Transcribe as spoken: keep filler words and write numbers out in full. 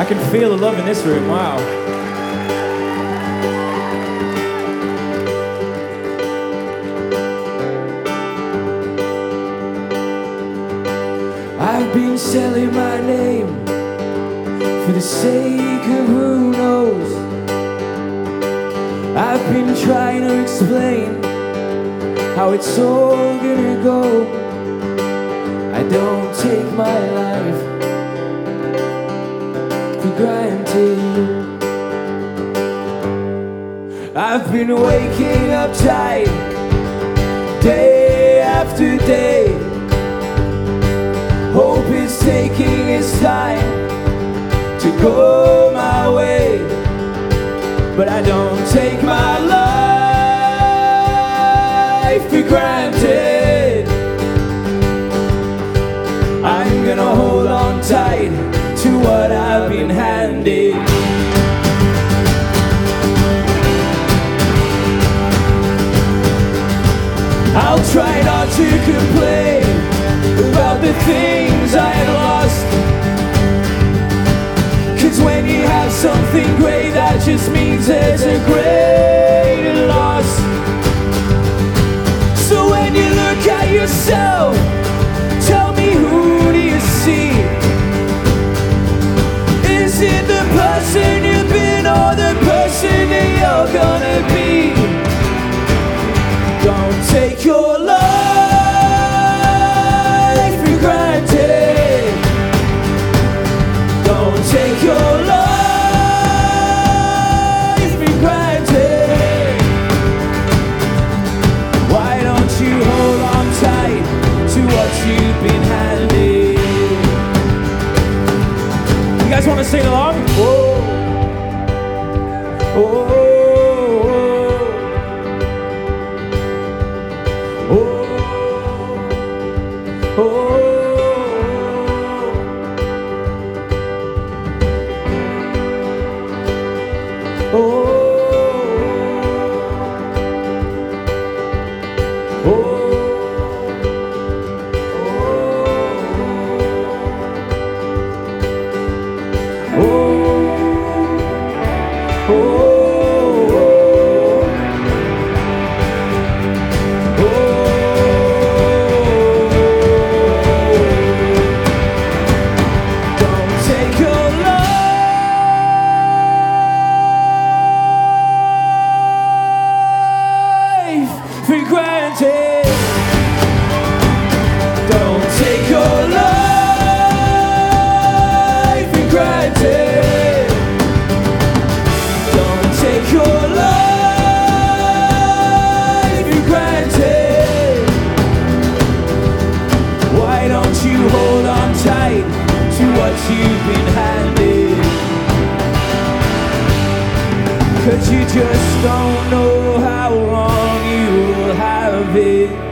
can feel the love in this room, wow. I've been selling my name for the sake of who knows. I've been trying to explain how it's all gonna go. I don't take my life for granted. I've been waking up tight day after day. Hope is taking its time to go my way, but I don't take my life for granted. I'm gonna hold on tight to what I've been handed. I'll try not to complain about the things I had lost, 'cause when you have something great, that just means there's a great loss. So when you look at yourself, tell me, who do you see? Is it the person you've been or the person that you're gonna be? Don't take your life for granted. Don't take your life for granted. Why don't you hold on tight to what you've been handed? You guys want to sing along? Oh, oh, oh, oh, oh. For granted. Don't take your life for granted. Don't take your life for granted. Why don't you hold on tight to what you've been handed? 'Cause you just don't know how long you will have it.